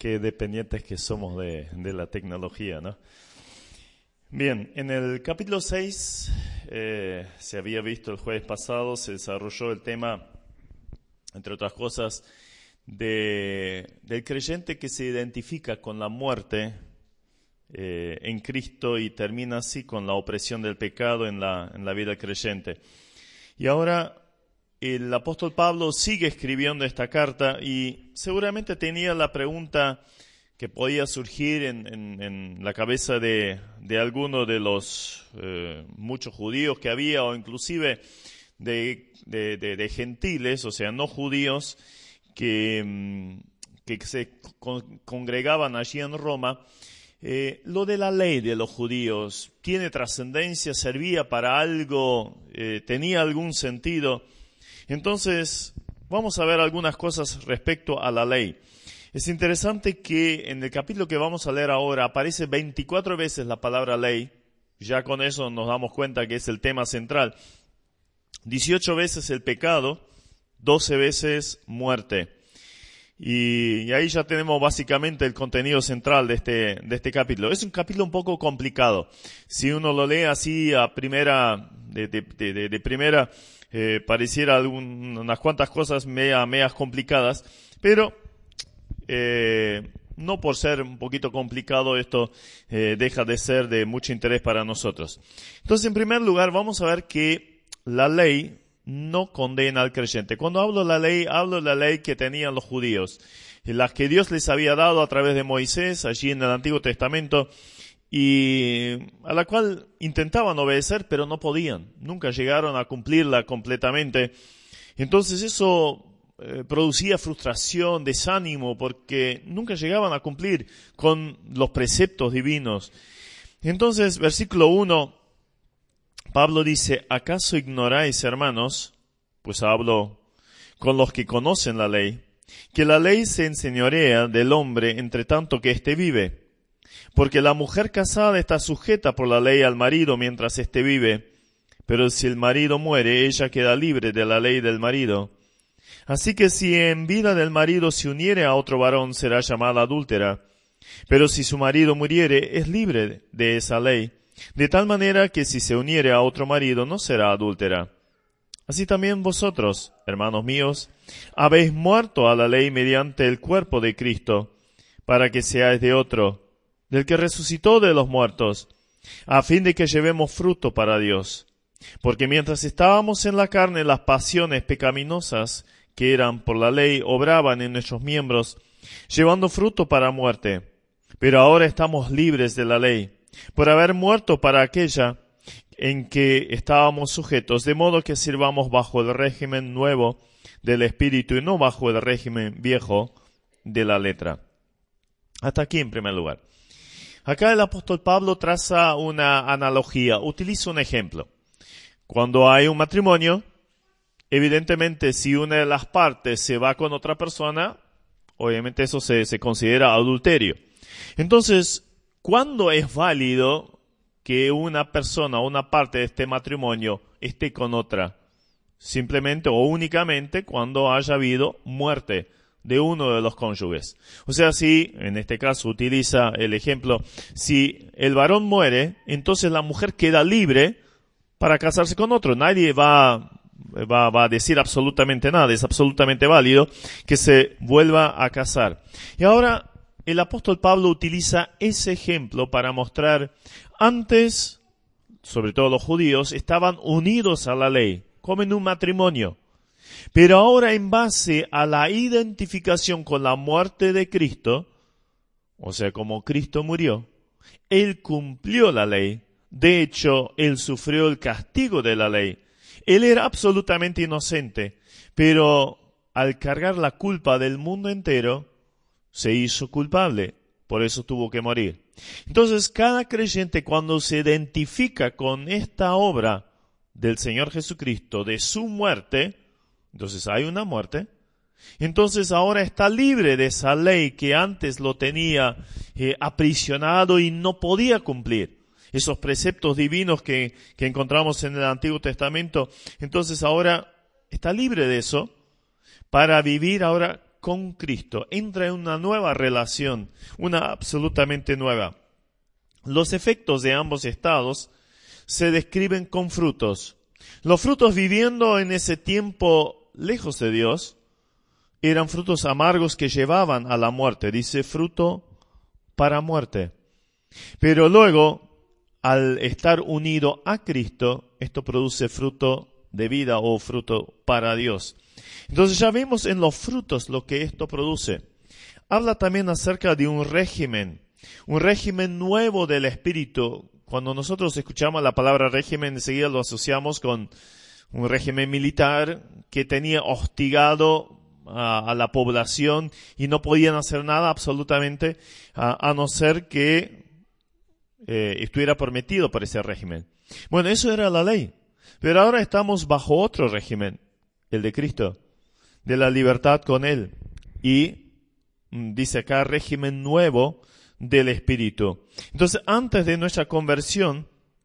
Qué dependientes que somos de la tecnología, ¿no? Bien, en el capítulo 6, se había visto el jueves pasado, se desarrolló el tema, entre otras cosas, del creyente que se identifica con la muerte en Cristo y termina así con la opresión del pecado en la vida del creyente. Y ahora el apóstol Pablo sigue escribiendo esta carta y seguramente tenía la pregunta que podía surgir en la cabeza de alguno de los muchos judíos que había, o inclusive de gentiles, o sea, no judíos, que se congregaban allí en Roma. Lo de la ley de los judíos, ¿tiene trascendencia? ¿Servía para algo? ¿Tenía algún sentido? Entonces, vamos a ver algunas cosas respecto a la ley. Es interesante que en el capítulo que vamos a leer ahora aparece 24 veces la palabra ley. Ya con eso nos damos cuenta que es el tema central. 18 veces el pecado, 12 veces muerte. Y ahí ya tenemos básicamente el contenido central de este capítulo. Es un capítulo un poco complicado. Si uno lo lee así a primera, de primera, pareciera unas cuantas cosas medias complicadas, pero no por ser un poquito complicado esto deja de ser de mucho interés para nosotros. Entonces, en primer lugar, vamos a ver que la ley no condena al creyente. Cuando hablo de la ley que tenían los judíos, las que Dios les había dado a través de Moisés, allí en el Antiguo Testamento, y a la cual intentaban obedecer, pero no podían. Nunca llegaron a cumplirla completamente. Entonces eso producía frustración, desánimo, porque nunca llegaban a cumplir con los preceptos divinos. Entonces, versículo 1, Pablo dice: ¿acaso ignoráis, hermanos? Pues hablo con los que conocen la ley, que la ley se enseñorea del hombre entre tanto que éste vive. Porque la mujer casada está sujeta por la ley al marido mientras éste vive, pero si el marido muere, ella queda libre de la ley del marido. Así que si en vida del marido se uniere a otro varón, será llamada adúltera. Pero si su marido muriere, es libre de esa ley, de tal manera que si se uniere a otro marido, no será adúltera. Así también vosotros, hermanos míos, habéis muerto a la ley mediante el cuerpo de Cristo, para que seáis de otro, del que resucitó de los muertos, a fin de que llevemos fruto para Dios. Porque mientras estábamos en la carne, las pasiones pecaminosas que eran por la ley obraban en nuestros miembros, llevando fruto para muerte. Pero ahora estamos libres de la ley, por haber muerto para aquella en que estábamos sujetos, de modo que sirvamos bajo el régimen nuevo del Espíritu y no bajo el régimen viejo de la letra. Hasta aquí en primer lugar. Acá el apóstol Pablo traza una analogía, utiliza un ejemplo. Cuando hay un matrimonio, evidentemente si una de las partes se va con otra persona, obviamente eso se considera adulterio. Entonces, ¿cuándo es válido que una persona o una parte de este matrimonio esté con otra? Simplemente o únicamente cuando haya habido muerte de uno de los cónyuges. O sea, si, en este caso utiliza el ejemplo, si el varón muere, entonces la mujer queda libre para casarse con otro. Nadie va a decir absolutamente nada, es absolutamente válido que se vuelva a casar. Y ahora el apóstol Pablo utiliza ese ejemplo para mostrar, antes, sobre todo los judíos, estaban unidos a la ley, como en un matrimonio. Pero ahora, en base a la identificación con la muerte de Cristo, o sea, como Cristo murió, Él cumplió la ley. De hecho, Él sufrió el castigo de la ley. Él era absolutamente inocente, pero al cargar la culpa del mundo entero, se hizo culpable. Por eso tuvo que morir. Entonces, cada creyente, cuando se identifica con esta obra del Señor Jesucristo, de su muerte, entonces hay una muerte, entonces ahora está libre de esa ley que antes lo tenía aprisionado y no podía cumplir. Esos preceptos divinos que encontramos en el Antiguo Testamento, entonces ahora está libre de eso para vivir ahora con Cristo, entra en una nueva relación, una absolutamente nueva. Los efectos de ambos estados se describen con frutos. Los frutos viviendo en ese tiempo lejos de Dios eran frutos amargos que llevaban a la muerte. Dice fruto para muerte. Pero luego, al estar unido a Cristo, esto produce fruto de vida o fruto para Dios. Entonces ya vemos en los frutos lo que esto produce. Habla también acerca de un régimen nuevo del Espíritu. Cuando nosotros escuchamos la palabra régimen, enseguida lo asociamos con un régimen militar que tenía hostigado a la población y no podían hacer nada absolutamente a no ser que estuviera permitido por ese régimen. Bueno, eso era la ley. Pero ahora estamos bajo otro régimen, el de Cristo, de la libertad con Él. Y dice acá régimen nuevo del Espíritu. Entonces, antes de nuestra conversión,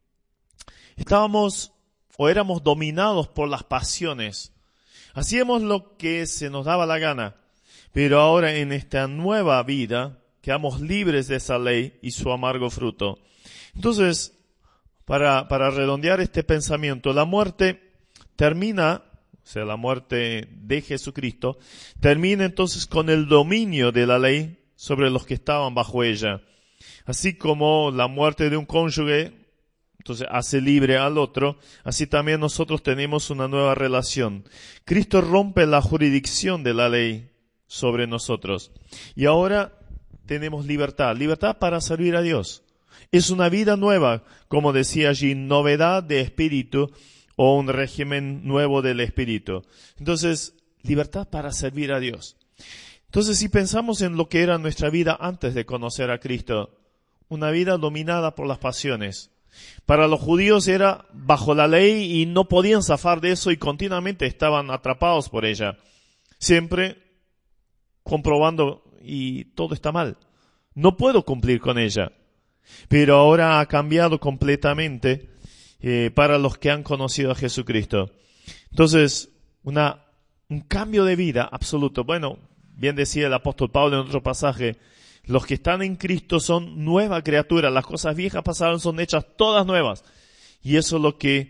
éramos dominados por las pasiones. Hacíamos lo que se nos daba la gana. Pero ahora en esta nueva vida, quedamos libres de esa ley y su amargo fruto. Entonces, para redondear este pensamiento, la muerte termina, o sea, la muerte de Jesucristo, termina entonces con el dominio de la ley sobre los que estaban bajo ella. Así como la muerte de un cónyuge, entonces hace libre al otro, así también nosotros tenemos una nueva relación. Cristo rompe la jurisdicción de la ley sobre nosotros. Y ahora tenemos libertad para servir a Dios. Es una vida nueva, como decía allí, novedad de espíritu o un régimen nuevo del espíritu. Entonces, libertad para servir a Dios. Entonces, si pensamos en lo que era nuestra vida antes de conocer a Cristo, una vida dominada por las pasiones. Para los judíos era bajo la ley y no podían zafar de eso y continuamente estaban atrapados por ella. Siempre comprobando y todo está mal. No puedo cumplir con ella. Pero ahora ha cambiado completamente para los que han conocido a Jesucristo. Entonces, un cambio de vida absoluto. Bueno, bien decía el apóstol Pablo en otro pasaje, los que están en Cristo son nueva criatura. Las cosas viejas pasaron, son hechas todas nuevas. Y eso es lo que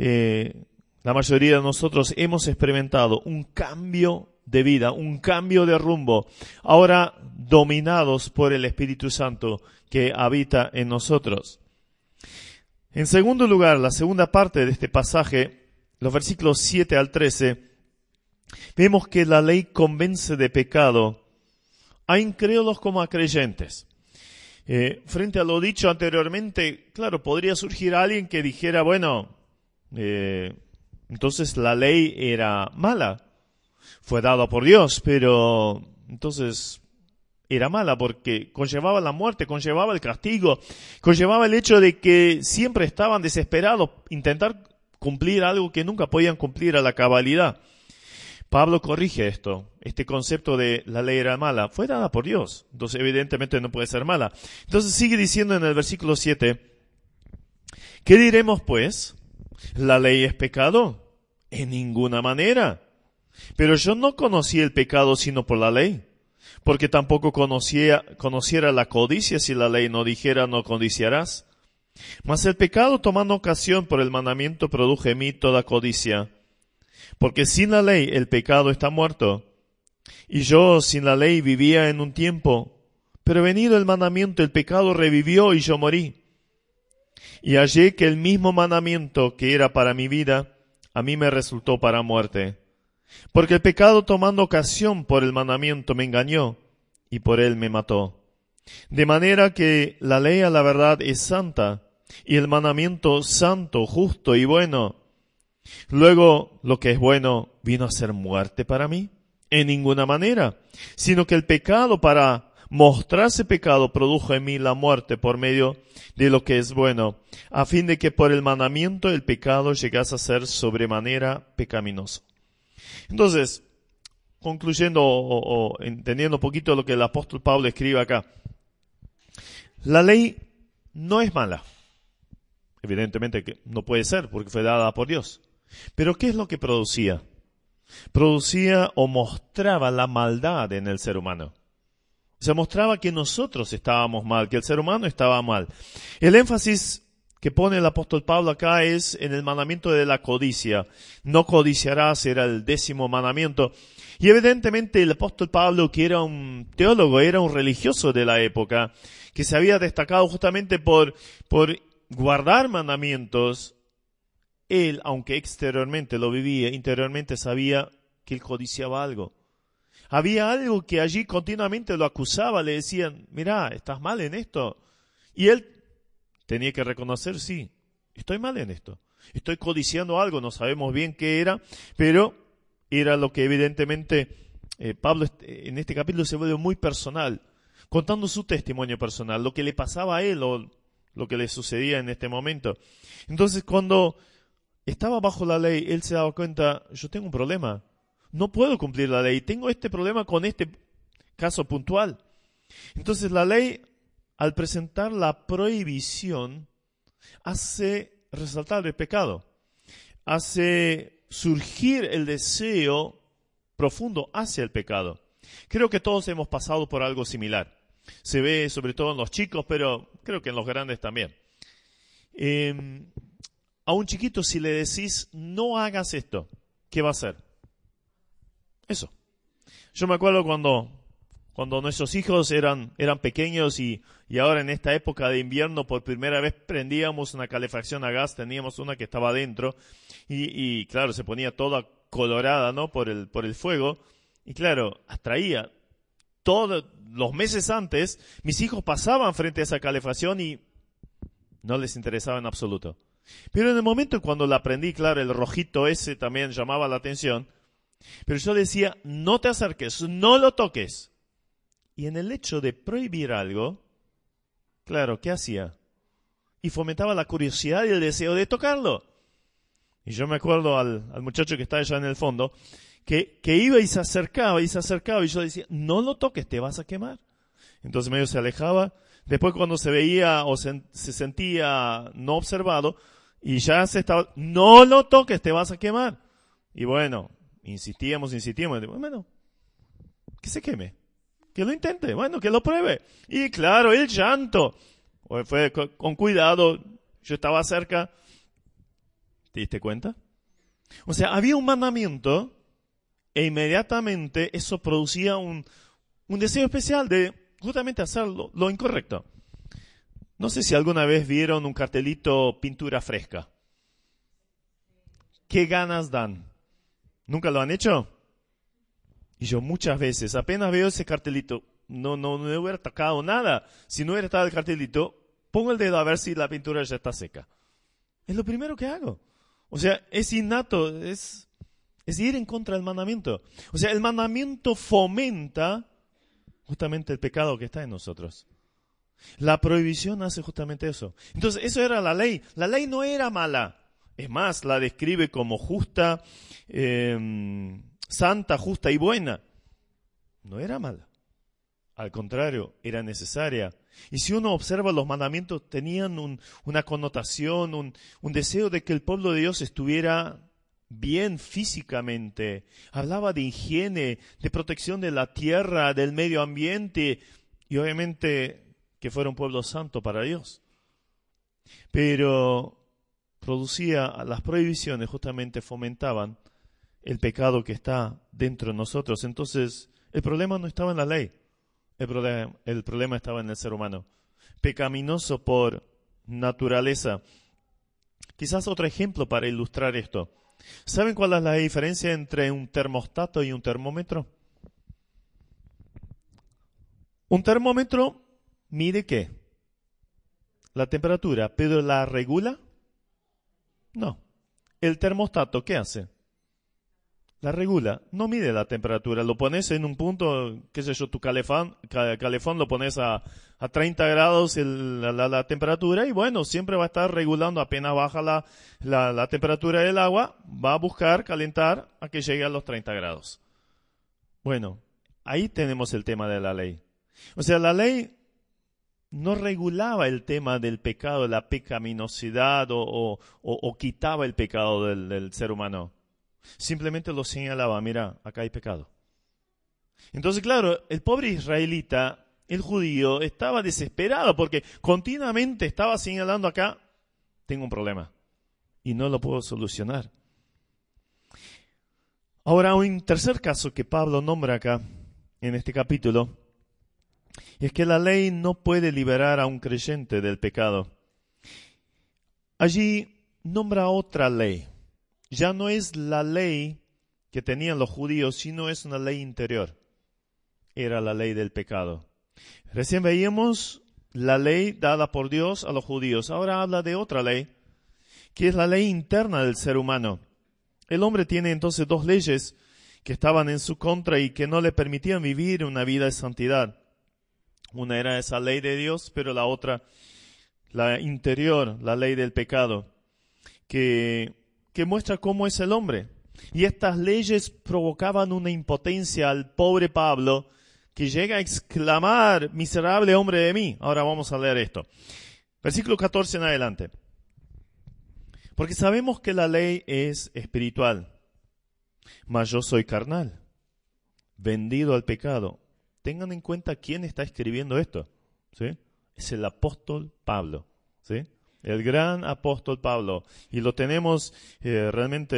la mayoría de nosotros hemos experimentado. Un cambio de vida, un cambio de rumbo. Ahora dominados por el Espíritu Santo que habita en nosotros. En segundo lugar, la segunda parte de este pasaje, los versículos 7 al 13, vemos que la ley convence de pecado a incrédulos como a creyentes. Frente a lo dicho anteriormente, claro, podría surgir alguien que dijera, bueno, entonces la ley era mala, fue dada por Dios, pero entonces era mala porque conllevaba la muerte, conllevaba el castigo, conllevaba el hecho de que siempre estaban desesperados intentar cumplir algo que nunca podían cumplir a la cabalidad. Pablo corrige este concepto de la ley era mala, fue dada por Dios, entonces evidentemente no puede ser mala. Entonces sigue diciendo en el versículo 7, ¿qué diremos pues? ¿La ley es pecado? En ninguna manera. Pero yo no conocí el pecado sino por la ley, porque tampoco conociera la codicia si la ley no dijera no codiciarás. Mas el pecado tomando ocasión por el mandamiento produjo en mí toda codicia. Porque sin la ley el pecado está muerto. Y yo sin la ley vivía en un tiempo, pero venido el mandamiento el pecado revivió y yo morí. Y hallé que el mismo mandamiento que era para mi vida, a mí me resultó para muerte. Porque el pecado tomando ocasión por el mandamiento me engañó y por él me mató. De manera que la ley a la verdad es santa y el mandamiento santo, justo y bueno. Luego, lo que es bueno vino a ser muerte para mí. En ninguna manera, sino que el pecado para mostrarse pecado produjo en mí la muerte por medio de lo que es bueno, a fin de que por el mandamiento el pecado llegase a ser sobremanera pecaminoso. Entonces, concluyendo o entendiendo un poquito lo que el apóstol Pablo escribe acá, la ley no es mala. Evidentemente que no puede ser porque fue dada por Dios. Pero ¿qué es lo que producía? producía o mostraba la maldad en el ser humano. Se mostraba que nosotros estábamos mal, que el ser humano estaba mal. El énfasis que pone el apóstol Pablo acá es en el mandamiento de la codicia. No codiciarás era el 10º mandamiento. Y evidentemente el apóstol Pablo, que era un teólogo, era un religioso de la época, que se había destacado justamente por guardar mandamientos, él, aunque exteriormente lo vivía, interiormente sabía que él codiciaba algo. Había algo que allí continuamente lo acusaba, le decían, mira, estás mal en esto. Y él tenía que reconocer, sí, estoy mal en esto. Estoy codiciando algo, no sabemos bien qué era, pero era lo que evidentemente Pablo en este capítulo se vuelve muy personal, contando su testimonio personal, lo que le pasaba a él o lo que le sucedía en este momento. Entonces, cuando estaba bajo la ley, él se daba cuenta, yo tengo un problema. No puedo cumplir la ley. Tengo este problema con este caso puntual. Entonces la ley, al presentar la prohibición, hace resaltar el pecado. Hace surgir el deseo profundo hacia el pecado. Creo que todos hemos pasado por algo similar. Se ve sobre todo en los chicos, pero creo que en los grandes también. A un chiquito, si le decís, no hagas esto, ¿qué va a hacer? Eso. Yo me acuerdo cuando nuestros hijos eran pequeños y ahora en esta época de invierno por primera vez prendíamos una calefacción a gas, teníamos una que estaba adentro y claro, se ponía toda colorada, ¿no? por el fuego y claro, atraía. Todos los meses antes, mis hijos pasaban frente a esa calefacción y no les interesaba en absoluto. Pero en el momento cuando la prendí, claro, el rojito ese también llamaba la atención. Pero yo decía, no te acerques, no lo toques. Y en el hecho de prohibir algo, claro, ¿qué hacía? Y fomentaba la curiosidad y el deseo de tocarlo. Y yo me acuerdo al muchacho que está allá en el fondo, que iba y se acercaba, y yo decía, no lo toques, te vas a quemar. Entonces medio se alejaba. Después cuando se veía o se sentía no observado, y ya se estaba, no lo toques, te vas a quemar. Y bueno, insistíamos. Bueno, que se queme. Que lo intente. Bueno, que lo pruebe. Y claro, el llanto. Fue con cuidado. Yo estaba cerca. ¿Te diste cuenta? O sea, había un mandamiento e inmediatamente eso producía un deseo especial de justamente hacer lo incorrecto. No sé si alguna vez vieron un cartelito pintura fresca. ¿Qué ganas dan? ¿Nunca lo han hecho? Y yo muchas veces, apenas veo ese cartelito, no hubiera tocado nada. Si no hubiera estado el cartelito, pongo el dedo a ver si la pintura ya está seca. Es lo primero que hago. O sea, es innato, es ir en contra del mandamiento. O sea, el mandamiento fomenta justamente el pecado que está en nosotros. La prohibición hace justamente eso. Entonces, eso era la ley. La ley no era mala. Es más, la describe como justa, santa, justa y buena. No era mala. Al contrario, era necesaria. Y si uno observa, los mandamientos tenían una connotación, un deseo de que el pueblo de Dios estuviera bien físicamente. Hablaba de higiene, de protección de la tierra, del medio ambiente y obviamente que fuera un pueblo santo para Dios. Pero las prohibiciones justamente fomentaban el pecado que está dentro de nosotros. Entonces, el problema no estaba en la ley. El problema estaba en el ser humano. Pecaminoso por naturaleza. Quizás otro ejemplo para ilustrar esto. ¿Saben cuál es la diferencia entre un termostato y un termómetro? Un termómetro mide ¿qué? La temperatura, pero ¿la regula? No. ¿El termostato qué hace? La regula, no mide la temperatura, lo pones en un punto, qué sé yo, tu calefón lo pones a 30 grados la temperatura y bueno, siempre va a estar regulando, apenas baja la temperatura del agua, va a buscar calentar a que llegue a los 30 grados. Bueno, ahí tenemos el tema de la ley. O sea, la ley no regulaba el tema del pecado, la pecaminosidad o quitaba el pecado del ser humano. Simplemente lo señalaba, mira, acá hay pecado. Entonces, claro, el pobre israelita, el judío, estaba desesperado porque continuamente estaba señalando acá, tengo un problema y no lo puedo solucionar. Ahora, un tercer caso que Pablo nombra acá, en este capítulo, es que la ley no puede liberar a un creyente del pecado. Allí nombra otra ley. Ya no es la ley que tenían los judíos, sino es una ley interior. Era la ley del pecado. Recién veíamos la ley dada por Dios a los judíos. Ahora habla de otra ley, que es la ley interna del ser humano. El hombre tiene entonces dos leyes que estaban en su contra y que no le permitían vivir una vida de santidad. Una era esa ley de Dios, pero la otra, la interior, la ley del pecado, que muestra cómo es el hombre. Y estas leyes provocaban una impotencia al pobre Pablo, que llega a exclamar, miserable hombre de mí. Ahora vamos a leer esto. Versículo 14 en adelante. Porque sabemos que la ley es espiritual, mas yo soy carnal, vendido al pecado. Tengan en cuenta quién está escribiendo esto, ¿sí? Es el apóstol Pablo, ¿sí? El gran apóstol Pablo. Y lo tenemos realmente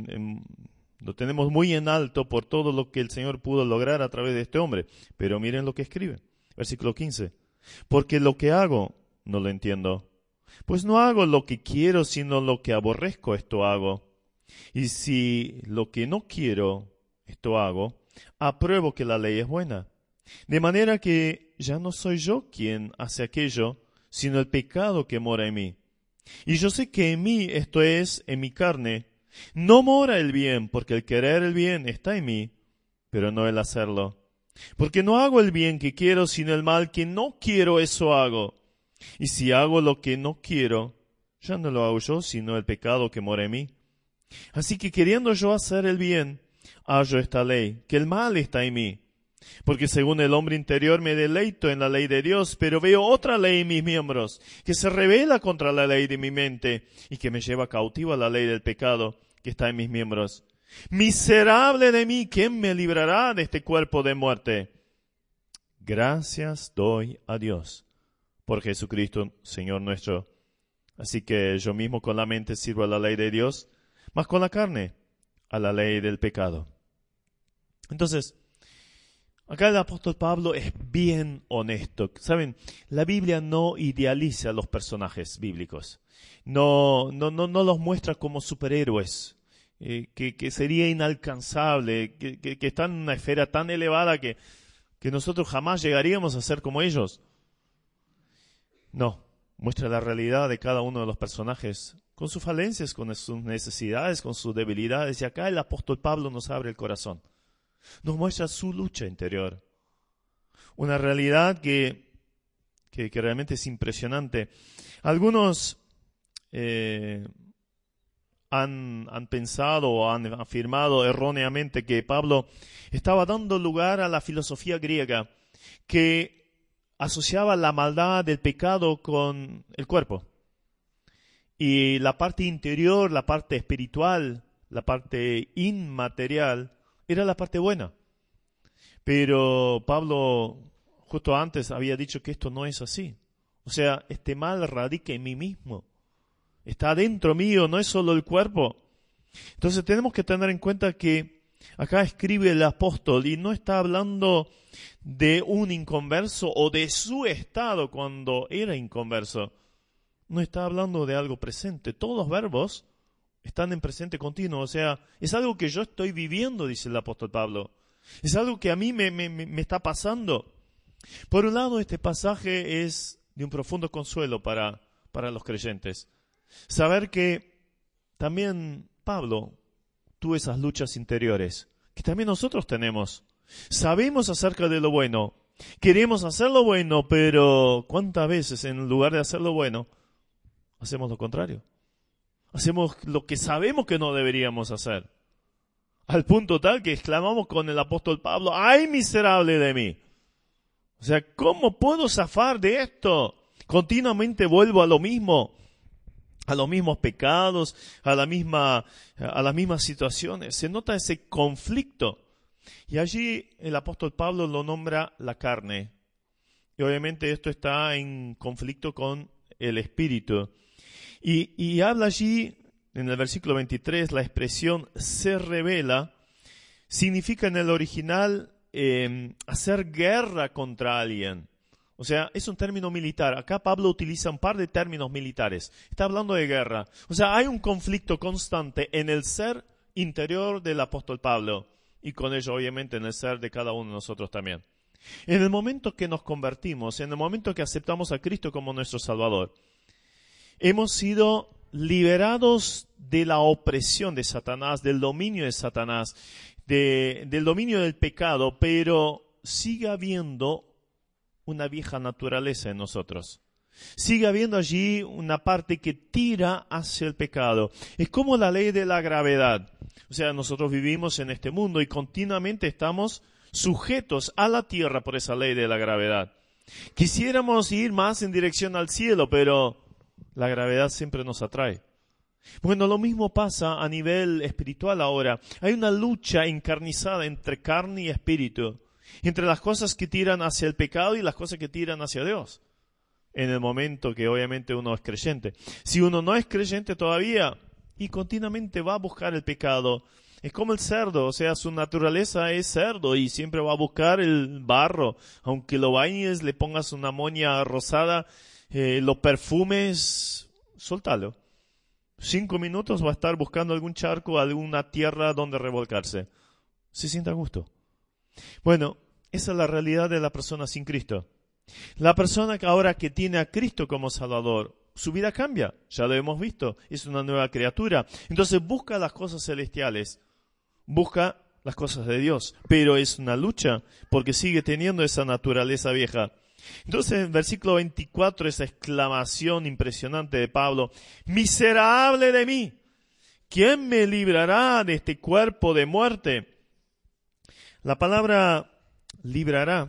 lo tenemos muy en alto por todo lo que el Señor pudo lograr a través de este hombre. Pero miren lo que escribe. Versículo 15. Porque lo que hago no lo entiendo. Pues no hago lo que quiero, sino lo que aborrezco, esto hago. Y si lo que no quiero, esto hago, apruebo que la ley es buena. De manera que ya no soy yo quien hace aquello, sino el pecado que mora en mí. Y yo sé que en mí, esto es, en mi carne, no mora el bien, porque el querer el bien está en mí, pero no el hacerlo. Porque no hago el bien que quiero, sino el mal que no quiero, eso hago. Y si hago lo que no quiero, ya no lo hago yo, sino el pecado que mora en mí. Así que queriendo yo hacer el bien, hallo esta ley, que el mal está en mí. Porque según el hombre interior me deleito en la ley de Dios, pero veo otra ley en mis miembros, que se rebela contra la ley de mi mente y que me lleva cautiva a la ley del pecado que está en mis miembros. Miserable de mí, ¿quién me librará de este cuerpo de muerte? Gracias doy a Dios por Jesucristo, Señor nuestro. Así que yo mismo con la mente sirvo a la ley de Dios, mas con la carne a la ley del pecado. Entonces, acá el apóstol Pablo es bien honesto. Saben, la Biblia no idealiza a los personajes bíblicos. No los muestra como superhéroes, que sería inalcanzable, que están en una esfera tan elevada que nosotros jamás llegaríamos a ser como ellos. No, muestra la realidad de cada uno de los personajes, con sus falencias, con sus necesidades, con sus debilidades. Y acá el apóstol Pablo nos abre el corazón. Nos muestra su lucha interior. Una realidad que realmente es impresionante. Algunos han pensado o han afirmado erróneamente que Pablo estaba dando lugar a la filosofía griega que asociaba la maldad del pecado con el cuerpo. Y la parte interior, la parte espiritual, la parte inmaterial, era la parte buena. Pero Pablo justo antes había dicho que esto no es así. O sea, este mal radica en mí mismo. Está dentro mío, no es solo el cuerpo. Entonces tenemos que tener en cuenta que acá escribe el apóstol y no está hablando de un inconverso o de su estado cuando era inconverso. No está hablando de algo presente. Todos los verbos están en presente continuo. O sea, es algo que yo estoy viviendo, dice el apóstol Pablo. Es algo que a mí me está pasando. Por un lado, este pasaje es de un profundo consuelo para los creyentes. Saber que también Pablo tuvo esas luchas interiores, que también nosotros tenemos. Sabemos acerca de lo bueno, queremos hacer lo bueno, pero ¿cuántas veces en lugar de hacer lo bueno, hacemos lo contrario? Hacemos lo que sabemos que no deberíamos hacer. Al punto tal que exclamamos con el apóstol Pablo, ¡ay, miserable de mí! O sea, ¿cómo puedo zafar de esto? Continuamente vuelvo a lo mismo. a los mismos pecados, a las mismas situaciones. Se nota ese conflicto. Y allí el apóstol Pablo lo nombra la carne. Y obviamente esto está en conflicto con el espíritu. Y habla allí, en el versículo 23, la expresión se revela, significa en el original hacer guerra contra alguien. O sea, es un término militar. Acá Pablo utiliza un par de términos militares. Está hablando de guerra. O sea, hay un conflicto constante en el ser interior del apóstol Pablo y con ello obviamente en el ser de cada uno de nosotros también. En el momento que nos convertimos, en el momento que aceptamos a Cristo como nuestro Salvador, hemos sido liberados de la opresión de Satanás, del dominio de Satanás, del dominio del pecado, pero sigue habiendo una vieja naturaleza en nosotros. Sigue habiendo allí una parte que tira hacia el pecado. Es como la ley de la gravedad. O sea, nosotros vivimos en este mundo y continuamente estamos sujetos a la tierra por esa ley de la gravedad. Quisiéramos ir más en dirección al cielo, pero la gravedad siempre nos atrae. Bueno, lo mismo pasa a nivel espiritual ahora. Hay una lucha encarnizada entre carne y espíritu, entre las cosas que tiran hacia el pecado y las cosas que tiran hacia Dios, en el momento que obviamente uno es creyente. Si uno no es creyente todavía y continuamente va a buscar el pecado, es como el cerdo, o sea, su naturaleza es cerdo y siempre va a buscar el barro. Aunque lo bañes, le pongas una moña rosada, lo perfumes, soltalo. 5 minutos va a estar buscando algún charco, alguna tierra donde revolcarse. Se sienta a gusto. Bueno, esa es la realidad de la persona sin Cristo. La persona que ahora que tiene a Cristo como Salvador, su vida cambia, ya lo hemos visto, es una nueva criatura. Entonces busca las cosas celestiales, busca las cosas de Dios, pero es una lucha porque sigue teniendo esa naturaleza vieja. Entonces en el versículo 24, esa exclamación impresionante de Pablo: miserable de mí, ¿quién me librará de este cuerpo de muerte? La palabra librará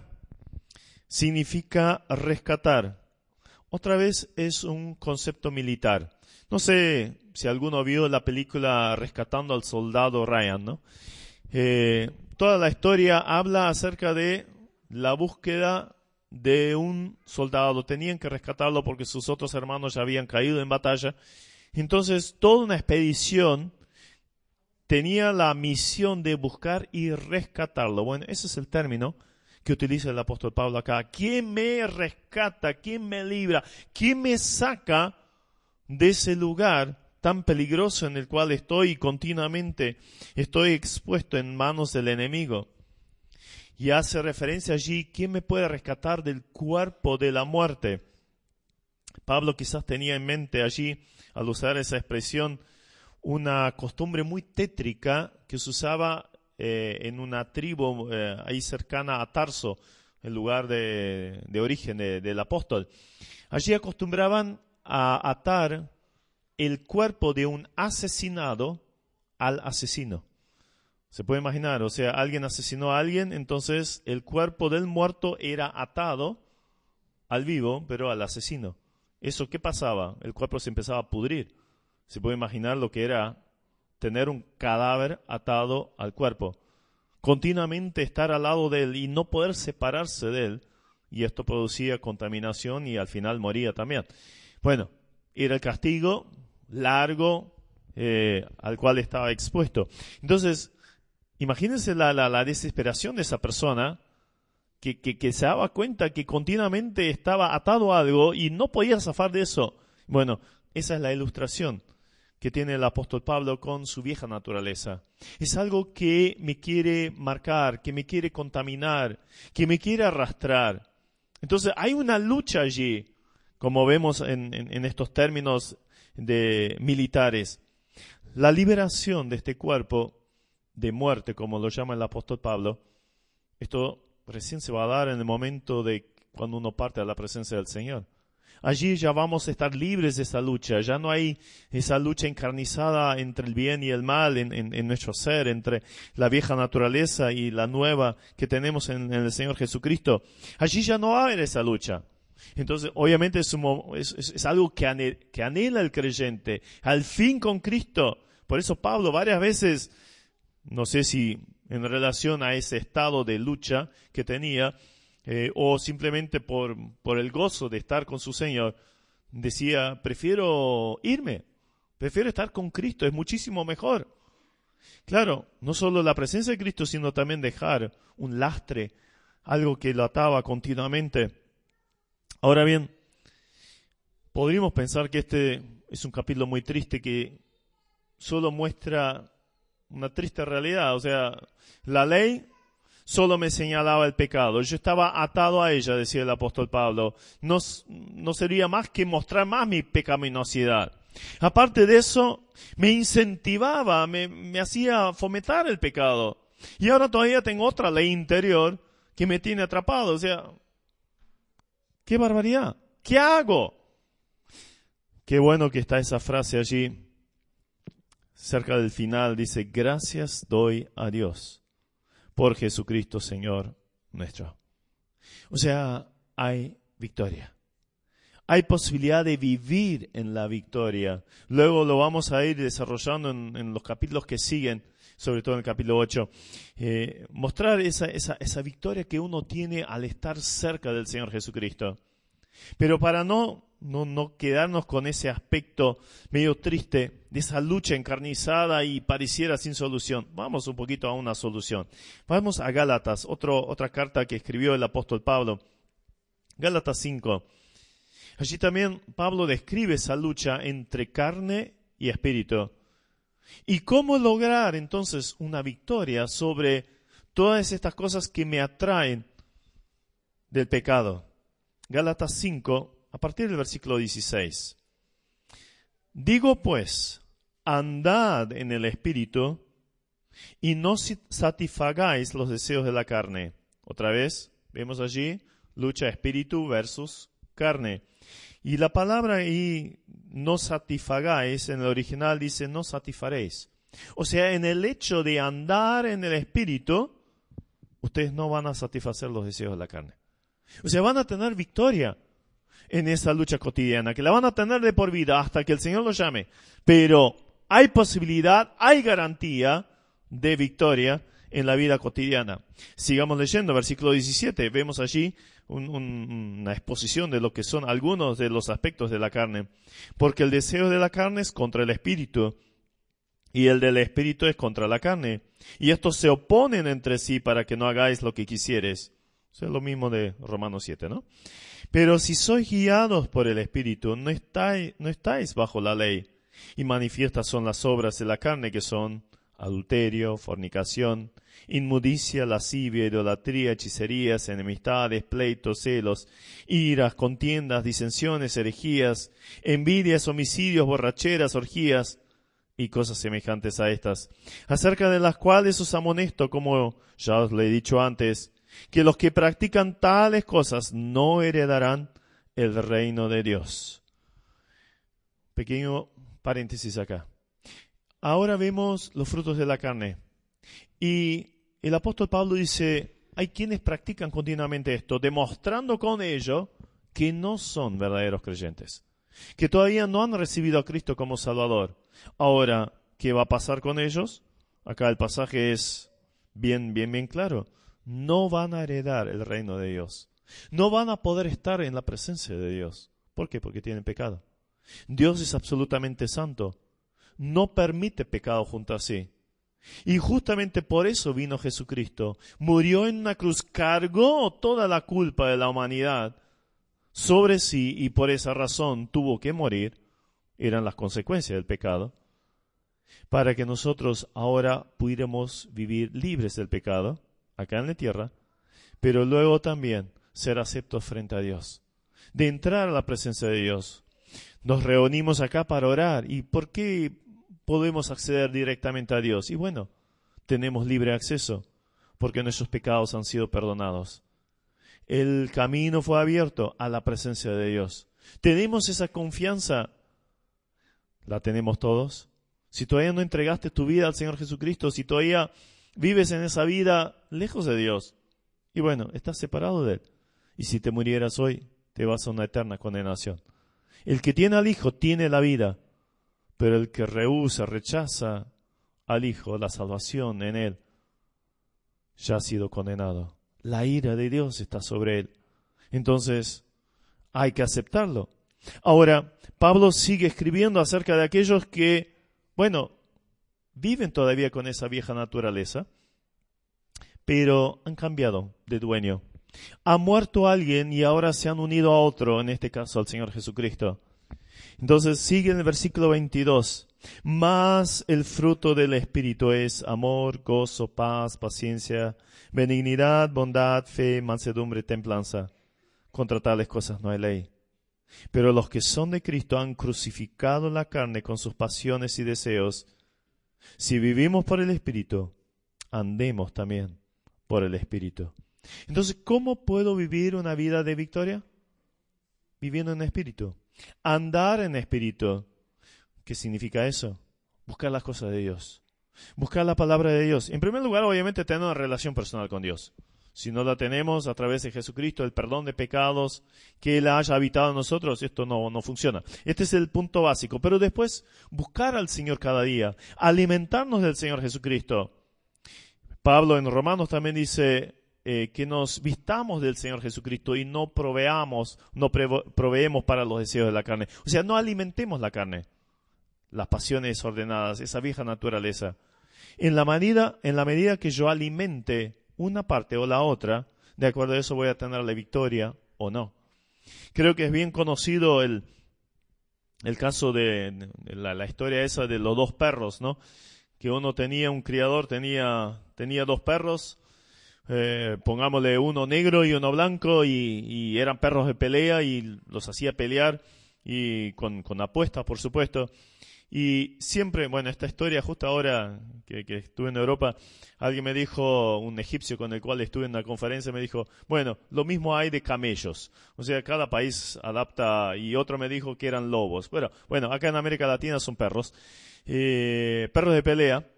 significa rescatar. Otra vez es un concepto militar. No sé si alguno vio la película Rescatando al Soldado Ryan, ¿no? Toda la historia habla acerca de la búsqueda de un soldado. Tenían que rescatarlo porque sus otros hermanos ya habían caído en batalla. Entonces, toda una expedición tenía la misión de buscar y rescatarlo. Bueno, ese es el término que utiliza el apóstol Pablo acá. ¿Quién me rescata? ¿Quién me libra? ¿Quién me saca de ese lugar tan peligroso en el cual estoy y continuamente estoy expuesto en manos del enemigo? Y hace referencia allí: ¿quién me puede rescatar del cuerpo de la muerte? Pablo quizás tenía en mente allí, al usar esa expresión, una costumbre muy tétrica que se usaba en una tribu ahí cercana a Tarso, el lugar de origen del apóstol. Allí acostumbraban a atar el cuerpo de un asesinado al asesino. Se puede imaginar, o sea, alguien asesinó a alguien, entonces el cuerpo del muerto era atado al vivo, pero al asesino. ¿Eso qué pasaba? El cuerpo se empezaba a pudrir. Se puede imaginar lo que era tener un cadáver atado al cuerpo. Continuamente estar al lado de él y no poder separarse de él. Y esto producía contaminación y al final moría también. Bueno, era el castigo largo al cual estaba expuesto. Entonces, imagínense la desesperación de esa persona que se daba cuenta que continuamente estaba atado a algo y no podía zafar de eso. Bueno, esa es la ilustración que tiene el apóstol Pablo con su vieja naturaleza. Es algo que me quiere marcar, que me quiere contaminar, que me quiere arrastrar. Entonces hay una lucha allí, como vemos en estos términos militares. La liberación de este cuerpo de muerte, como lo llama el apóstol Pablo, esto recién se va a dar en el momento de cuando uno parte a la presencia del Señor. Allí ya vamos a estar libres de esa lucha. Ya no hay esa lucha encarnizada entre el bien y el mal en nuestro ser, entre la vieja naturaleza y la nueva que tenemos en el Señor Jesucristo. Allí ya no va a haber esa lucha. Entonces, obviamente es algo que anhela el creyente, al fin con Cristo. Por eso Pablo varias veces, no sé si en relación a ese estado de lucha que tenía, o simplemente por el gozo de estar con su Señor, decía, prefiero irme, prefiero estar con Cristo, es muchísimo mejor. Claro, no solo la presencia de Cristo, sino también dejar un lastre, algo que lo ataba continuamente. Ahora bien, podríamos pensar que este es un capítulo muy triste que solo muestra una triste realidad. O sea, la ley solo me señalaba el pecado. Yo estaba atado a ella, decía el apóstol Pablo. No sería más que mostrar más mi pecaminosidad. Aparte de eso, me incentivaba, me hacía fomentar el pecado. Y ahora todavía tengo otra ley interior que me tiene atrapado. O sea, ¡qué barbaridad! ¿Qué hago? Qué bueno que está esa frase allí, cerca del final, dice, gracias doy a Dios por Jesucristo Señor nuestro. O sea, hay victoria. Hay posibilidad de vivir en la victoria. Luego lo vamos a ir desarrollando en los capítulos que siguen, sobre todo en el capítulo 8. Mostrar esa victoria que uno tiene al estar cerca del Señor Jesucristo. Pero para no quedarnos con ese aspecto medio triste de esa lucha encarnizada y pareciera sin solución, vamos un poquito a una solución. Vamos a Gálatas, otra carta que escribió el apóstol Pablo. Gálatas 5. Allí también Pablo describe esa lucha entre carne y espíritu. ¿Y cómo lograr entonces una victoria sobre todas estas cosas que me atraen del pecado? Gálatas 5, a partir del versículo 16. Digo pues, andad en el espíritu y no satisfagáis los deseos de la carne. Otra vez, vemos allí, lucha espíritu versus carne. Y la palabra ahí, no satisfagáis, en el original dice no satisfaréis. O sea, en el hecho de andar en el espíritu, ustedes no van a satisfacer los deseos de la carne. O sea, van a tener victoria en esa lucha cotidiana, que la van a tener de por vida hasta que el Señor los llame. Pero hay posibilidad, hay garantía de victoria en la vida cotidiana. Sigamos leyendo, versículo 17. Vemos allí una exposición de lo que son algunos de los aspectos de la carne. Porque el deseo de la carne es contra el espíritu, y el del espíritu es contra la carne. Y estos se oponen entre sí para que no hagáis lo que quisieres. Eso es lo mismo de Romanos 7, ¿no? Pero si sois guiados por el Espíritu, no estáis bajo la ley. Y manifiestas son las obras de la carne, que son adulterio, fornicación, inmundicia, lascivia, idolatría, hechicerías, enemistades, pleitos, celos, iras, contiendas, disensiones, herejías, envidias, homicidios, borracheras, orgías y cosas semejantes a estas, acerca de las cuales os amonesto, como ya os lo he dicho antes, que los que practican tales cosas no heredarán el reino de Dios. Pequeño paréntesis acá. Ahora vemos los frutos de la carne. Y el apóstol Pablo dice, hay quienes practican continuamente esto, demostrando con ello que no son verdaderos creyentes, que todavía no han recibido a Cristo como Salvador. Ahora, ¿qué va a pasar con ellos? Acá el pasaje es bien claro. No van a heredar el reino de Dios. No van a poder estar en la presencia de Dios. ¿Por qué? Porque tienen pecado. Dios es absolutamente santo. No permite pecado junto a sí. Y justamente por eso vino Jesucristo. Murió en una cruz, cargó toda la culpa de la humanidad sobre sí y por esa razón tuvo que morir. Eran las consecuencias del pecado. Para que nosotros ahora pudiéramos vivir libres del pecado acá en la tierra, pero luego también ser aceptos frente a Dios, de entrar a la presencia de Dios. Nos reunimos acá para orar. ¿Y por qué podemos acceder directamente a Dios? Y bueno, tenemos libre acceso, porque nuestros pecados han sido perdonados. El camino fue abierto a la presencia de Dios. ¿Tenemos esa confianza? ¿La tenemos todos? Si todavía no entregaste tu vida al Señor Jesucristo, si todavía vives en esa vida lejos de Dios, y bueno, estás separado de Él. Y si te murieras hoy, te vas a una eterna condenación. El que tiene al Hijo tiene la vida, pero el que rehúsa, rechaza al Hijo, la salvación en Él, ya ha sido condenado. La ira de Dios está sobre Él. Entonces, hay que aceptarlo. Ahora, Pablo sigue escribiendo acerca de aquellos que, viven todavía con esa vieja naturaleza, pero han cambiado de dueño. Ha muerto alguien y ahora se han unido a otro, en este caso al Señor Jesucristo. Entonces sigue en el versículo 22. Mas el fruto del Espíritu es amor, gozo, paz, paciencia, benignidad, bondad, fe, mansedumbre, templanza. Contra tales cosas no hay ley. Pero los que son de Cristo han crucificado la carne con sus pasiones y deseos. Si vivimos por el Espíritu, andemos también por el Espíritu. Entonces, ¿cómo puedo vivir una vida de victoria? Viviendo en Espíritu. Andar en Espíritu. ¿Qué significa eso? Buscar las cosas de Dios. Buscar la palabra de Dios. En primer lugar, obviamente, tener una relación personal con Dios. Si no la tenemos a través de Jesucristo, el perdón de pecados, que Él haya habitado en nosotros, esto no funciona. Este es el punto básico. Pero después, buscar al Señor cada día. Alimentarnos del Señor Jesucristo. Pablo en Romanos también dice que nos vistamos del Señor Jesucristo y no proveemos para los deseos de la carne. O sea, no alimentemos la carne, las pasiones desordenadas, esa vieja naturaleza. En la medida que yo alimente una parte o la otra, de acuerdo a eso voy a tener la victoria o no. Creo que es bien conocido el caso de la historia esa de los dos perros, ¿no? Que un criador tenía 2 perros, pongámosle uno negro y uno blanco, y eran perros de pelea y los hacía pelear y con apuestas, por supuesto. Y siempre, esta historia, justo ahora que estuve en Europa, alguien me dijo, un egipcio con el cual estuve en una conferencia, me dijo, lo mismo hay de camellos. O sea, cada país adapta, y otro me dijo que eran lobos. Bueno, acá en América Latina son perros de pelea.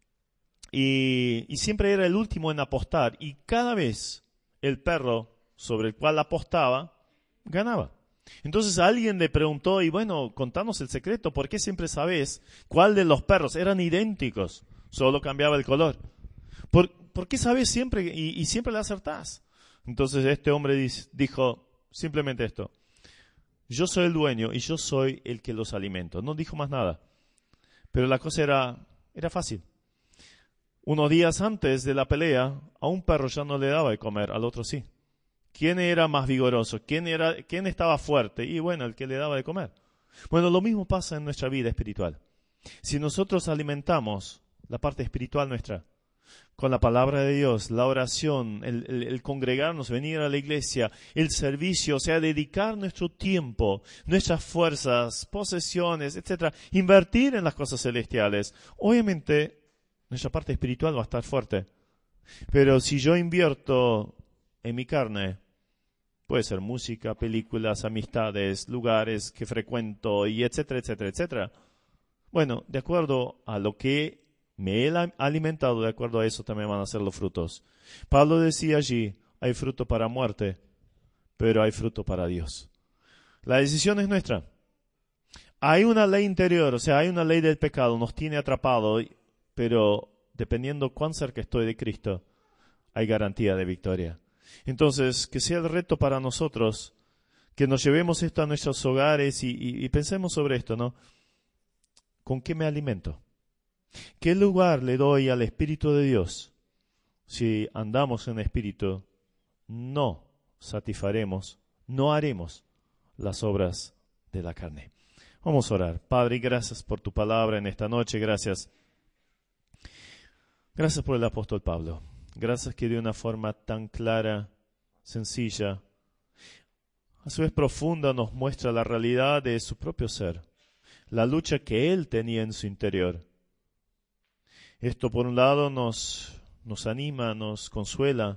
Y siempre era el último en apostar. Y cada vez el perro sobre el cual apostaba, ganaba. Entonces alguien le preguntó, y contanos el secreto, ¿por qué siempre sabés cuál de los perros? Eran idénticos, solo cambiaba el color. ¿Por qué sabés siempre y siempre le acertás? Entonces este hombre dijo simplemente esto: yo soy el dueño y yo soy el que los alimento. No dijo más nada. Pero la cosa era fácil. Unos días antes de la pelea, a un perro ya no le daba de comer, al otro sí. ¿Quién era más vigoroso? ¿Quién estaba fuerte? Y el que le daba de comer. Lo mismo pasa en nuestra vida espiritual. Si nosotros alimentamos la parte espiritual nuestra con la palabra de Dios, la oración, el congregarnos, venir a la iglesia, el servicio, o sea, dedicar nuestro tiempo, nuestras fuerzas, posesiones, etcétera, invertir en las cosas celestiales, obviamente nuestra parte espiritual va a estar fuerte. Pero si yo invierto en mi carne, puede ser música, películas, amistades, lugares que frecuento, y etcétera, etcétera, etcétera. De acuerdo a lo que me he alimentado, de acuerdo a eso también van a ser los frutos. Pablo decía allí, hay fruto para muerte, pero hay fruto para Dios. La decisión es nuestra. Hay una ley interior, o sea, hay una ley del pecado, nos tiene atrapado, pero dependiendo cuán cerca estoy de Cristo, hay garantía de victoria. Entonces, que sea el reto para nosotros, que nos llevemos esto a nuestros hogares y pensemos sobre esto, ¿no? ¿Con qué me alimento? ¿Qué lugar le doy al Espíritu de Dios? Si andamos en Espíritu, no satisfaremos, no haremos las obras de la carne. Vamos a orar. Padre, gracias por tu palabra en esta noche, gracias. Gracias por el apóstol Pablo. Gracias que de una forma tan clara, sencilla, a su vez profunda, nos muestra la realidad de su propio ser, la lucha que él tenía en su interior. Esto por un lado nos anima, nos consuela,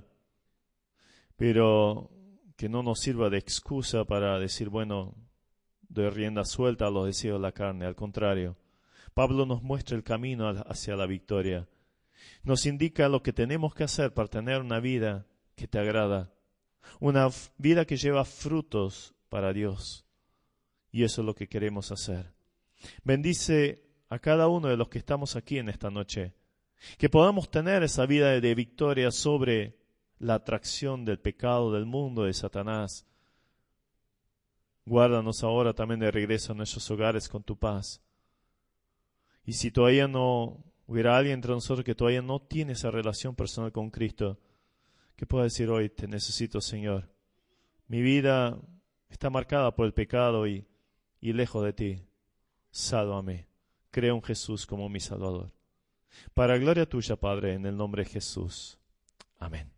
pero que no nos sirva de excusa para decir, doy rienda suelta a los deseos de la carne. Al contrario, Pablo nos muestra el camino hacia la victoria. Nos indica lo que tenemos que hacer para tener una vida que te agrada, una vida que lleva frutos para Dios. Y eso es lo que queremos hacer. Bendice a cada uno de los que estamos aquí en esta noche, que podamos tener esa vida de victoria sobre la atracción del pecado, del mundo, de Satanás. Guárdanos ahora también de regreso a nuestros hogares con tu paz. Y si todavía no hubiera alguien entre nosotros que todavía no tiene esa relación personal con Cristo, que pueda decir hoy: te necesito, Señor. Mi vida está marcada por el pecado y lejos de ti. Sálvame. Creo en Jesús como mi Salvador. Para gloria tuya, Padre, en el nombre de Jesús. Amén.